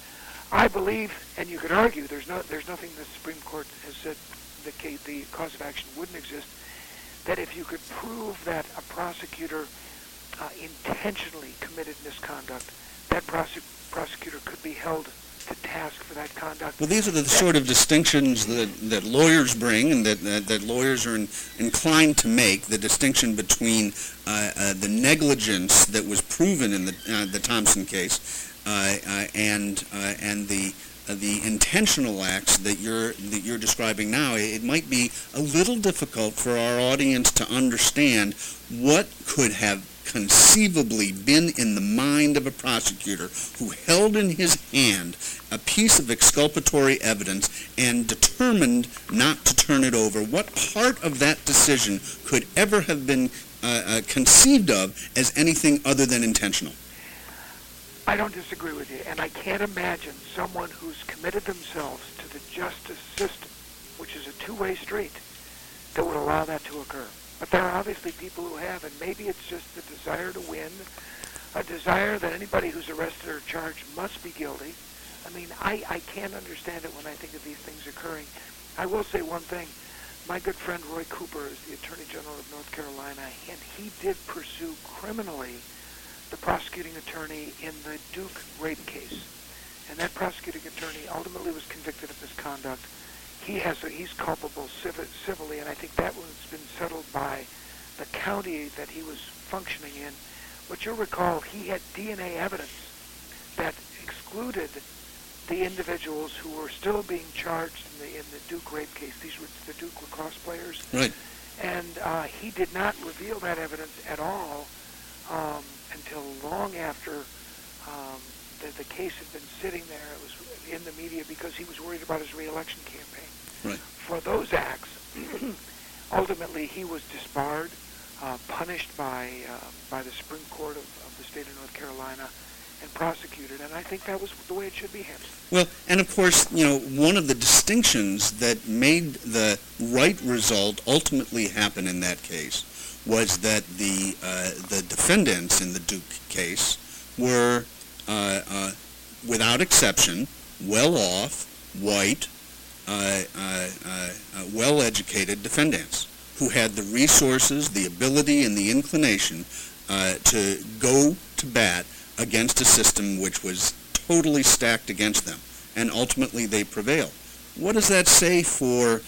I believe, and you could argue, there's nothing the Supreme Court has said the cause of action wouldn't exist, that if you could prove that a prosecutor intentionally committed misconduct, that prosecutor could be held to task for that conduct. Well, these are the sort of distinctions that lawyers bring and that lawyers are inclined to make, the distinction between the negligence that was proven in the Thompson case and the intentional acts that you're describing now. It might be a little difficult for our audience to understand what could have conceivably been in the mind of a prosecutor who held in his hand a piece of exculpatory evidence and determined not to turn it over. What part of that decision could ever have been conceived of as anything other than intentional? I don't disagree with you, and I can't imagine someone who's committed themselves to the justice system, which is a two-way street, that would allow that to occur. But there are obviously people who have, and maybe it's just the desire to win, a desire that anybody who's arrested or charged must be guilty. I mean, I can't understand it when I think of these things occurring. I will say one thing. My good friend Roy Cooper is the Attorney General of North Carolina, and he did pursue criminally the prosecuting attorney in the Duke rape case. And that prosecuting attorney ultimately was convicted of misconduct. He's culpable civilly, and I think that one's been settled by the county that he was functioning in. But you'll recall he had DNA evidence that excluded the individuals who were still being charged in the Duke rape case. These were the Duke lacrosse players. Right. And he did not reveal that evidence at all until long after the case had been sitting there. It was in the media because he was worried about his re-election campaign. Right. For those acts, ultimately he was disbarred, punished by the Supreme Court of the state of North Carolina, and prosecuted. And I think that was the way it should be handled. Well, and of course, one of the distinctions that made the right result ultimately happen in that case was that the defendants in the Duke case were, without exception, well-off, white, well-educated defendants who had the resources, the ability, and the inclination to go to bat against a system which was totally stacked against them, and ultimately they prevailed. What does that say for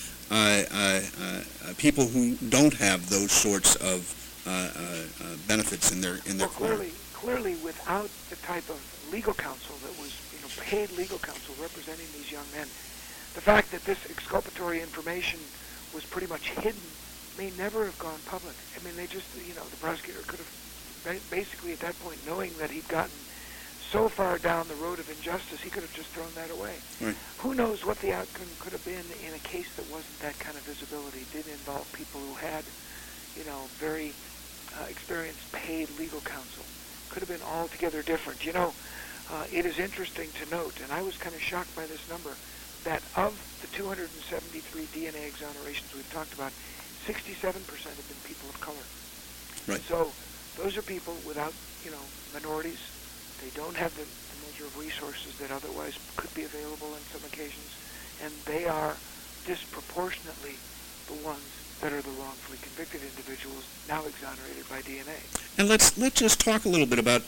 people who don't have those sorts of benefits in their corner? Clearly, without the type of legal counsel that was, paid legal counsel representing these young men, the fact that this exculpatory information was pretty much hidden may never have gone public. I mean, they just, the prosecutor could have basically at that point, knowing that he'd gotten so far down the road of injustice, he could have just thrown that away. Right. Who knows what the outcome could have been in a case that wasn't that kind of visibility, didn't involve people who had, very experienced paid legal counsel. Could have been altogether different. It is interesting to note, and I was kind of shocked by this number, that of the 273 DNA exonerations we've talked about, 67% have been people of color. Right. So those are people without, minorities. They don't have the measure of resources that otherwise could be available on some occasions, and they are disproportionately the ones that are the wrongfully convicted individuals now exonerated by DNA. And let's just talk a little bit about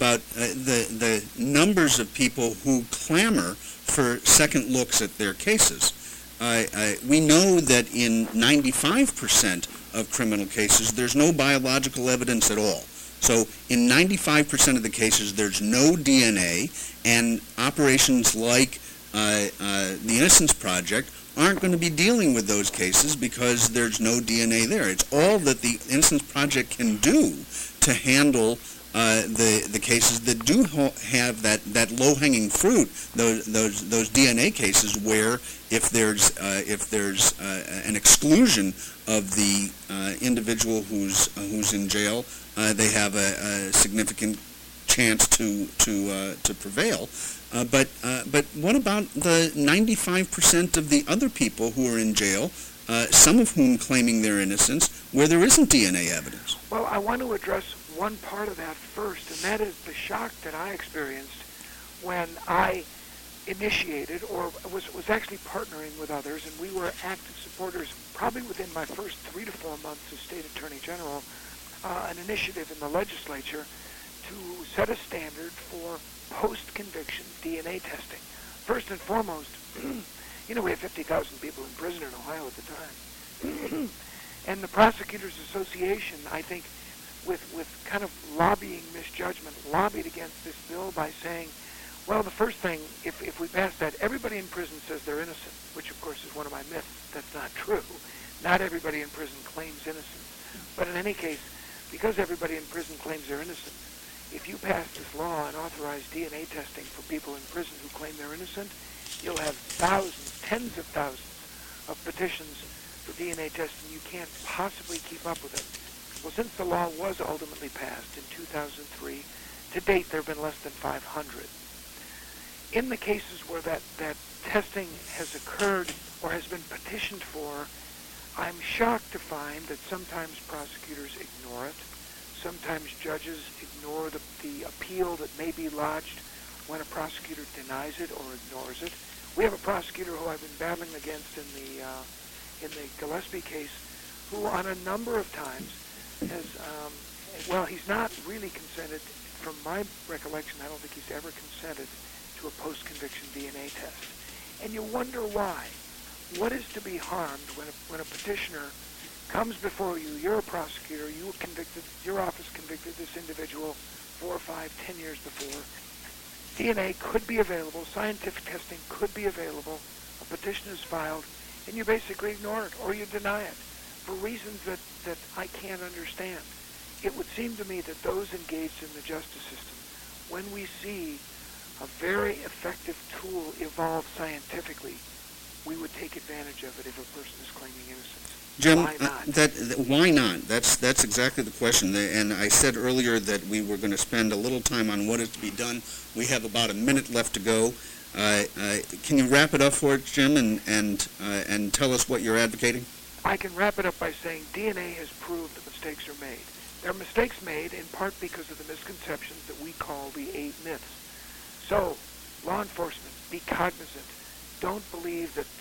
the numbers of people who clamor for second looks at their cases. We know that in 95% of criminal cases, there's no biological evidence at all. So in 95% of the cases, there's no DNA, and operations like the Innocence Project aren't going to be dealing with those cases because there's no DNA there. It's all that the Innocence Project can do to handle the cases that do have that low-hanging fruit, those DNA cases where if there's an exclusion of the individual who's in jail, they have a significant chance to prevail. But what about the 95% of the other people who are in jail, some of whom claiming their innocence, where there isn't DNA evidence? Well, I want to address one part of that first, and that is the shock that I experienced when I initiated or was actually partnering with others, and we were active supporters probably within my first 3 to 4 months as State Attorney General, an initiative in the legislature to set a standard for post-conviction DNA testing. First and foremost, we have 50,000 people in prison in Ohio at the time. And the Prosecutors Association, I think, with kind of lobbying misjudgment, lobbied against this bill by saying, well, the first thing, if we pass that, everybody in prison says they're innocent, which of course is one of my myths. That's not true. Not everybody in prison claims innocence. But in any case, because everybody in prison claims they're innocent, if you pass this law and authorize DNA testing for people in prison who claim they're innocent, you'll have thousands, tens of thousands of petitions for DNA testing. You can't possibly keep up with it. Well, since the law was ultimately passed in 2003, to date there have been less than 500. In the cases where that testing has occurred or has been petitioned for, I'm shocked to find that sometimes prosecutors ignore it. Sometimes judges ignore the appeal that may be lodged when a prosecutor denies it or ignores it. We have a prosecutor who I've been battling against in the Gillespie case, who on a number of times has, he's not really consented. From my recollection, I don't think he's ever consented to a post-conviction DNA test. And you wonder why. What is to be harmed when a petitioner comes before you, you're a prosecutor, your office convicted this individual 4, 5, 10 years before. DNA could be available, scientific testing could be available, a petition is filed, and you basically ignore it or you deny it for reasons that I can't understand. It would seem to me that those engaged in the justice system, when we see a very effective tool evolve scientifically, we would take advantage of it if a person is claiming innocence. Jim, why not? Why not? That's exactly the question. And I said earlier that we were going to spend a little time on what is to be done. We have about a minute left to go. Can you wrap it up for us, Jim, and tell us what you're advocating? I can wrap it up by saying DNA has proved that mistakes are made. There are mistakes made in part because of the misconceptions that we call the 8 myths. So, law enforcement, be cognizant. Don't believe that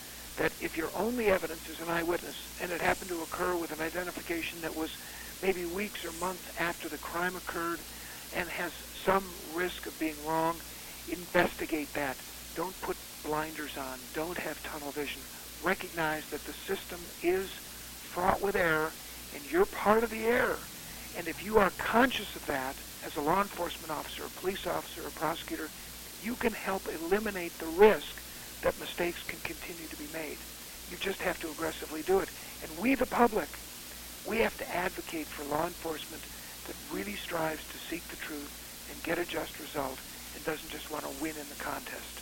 if your only evidence is an eyewitness, and it happened to occur with an identification that was maybe weeks or months after the crime occurred and has some risk of being wrong, investigate that. Don't put blinders on. Don't have tunnel vision. Recognize that the system is fraught with error, and you're part of the error. And if you are conscious of that, as a law enforcement officer, a police officer, a prosecutor, you can help eliminate the risk that mistakes can continue to be made. You just have to aggressively do it. And we, the public, we have to advocate for law enforcement that really strives to seek the truth and get a just result and doesn't just want to win in the contest.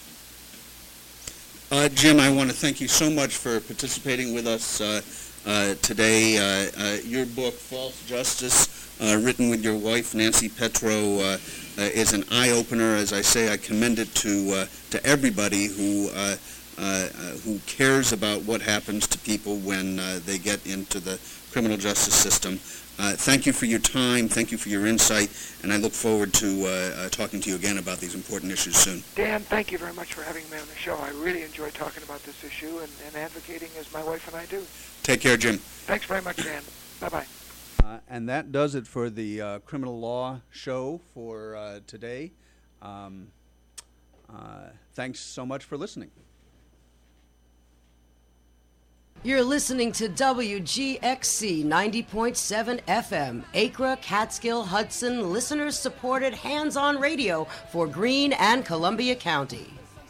Jim, I want to thank you so much for participating with us today. Your book, False Justice, written with your wife, Nancy Petro, is an eye-opener. As I say, I commend it to everybody who cares about what happens to people when they get into the criminal justice system. Thank you for your time. Thank you for your insight, and I look forward to talking to you again about these important issues soon. Dan, thank you very much for having me on the show. I really enjoy talking about this issue and advocating as my wife and I do. Take care, Jim. Thanks very much, Dan. Bye-bye. And that does it for the Criminal Law Show for today. Thanks so much for listening. You're listening to WGXC 90.7 FM, Acra, Catskill, Hudson, listener-supported hands-on radio for Greene and Columbia County.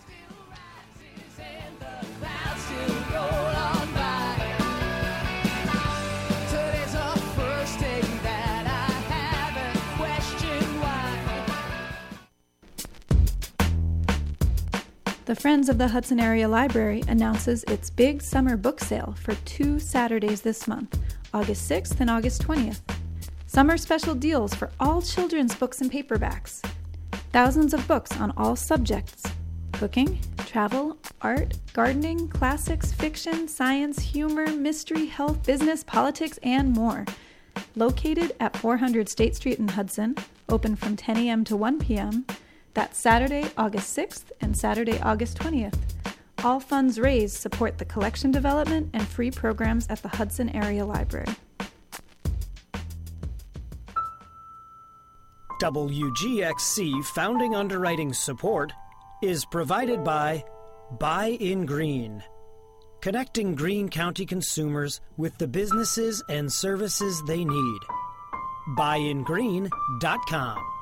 The Friends of the Hudson Area Library announces its big summer book sale for 2 Saturdays this month, August 6th and August 20th. Summer special deals for all children's books and paperbacks. Thousands of books on all subjects: cooking, travel, art, gardening, classics, fiction, science, humor, mystery, health, business, politics, and more. Located at 400 State Street in Hudson, open from 10 a.m. to 1 p.m., That's Saturday, August 6th and Saturday, August 20th. All funds raised support the collection development and free programs at the Hudson Area Library. WGXC founding underwriting support is provided by Buy in Green, connecting Greene County consumers with the businesses and services they need. BuyInGreen.com.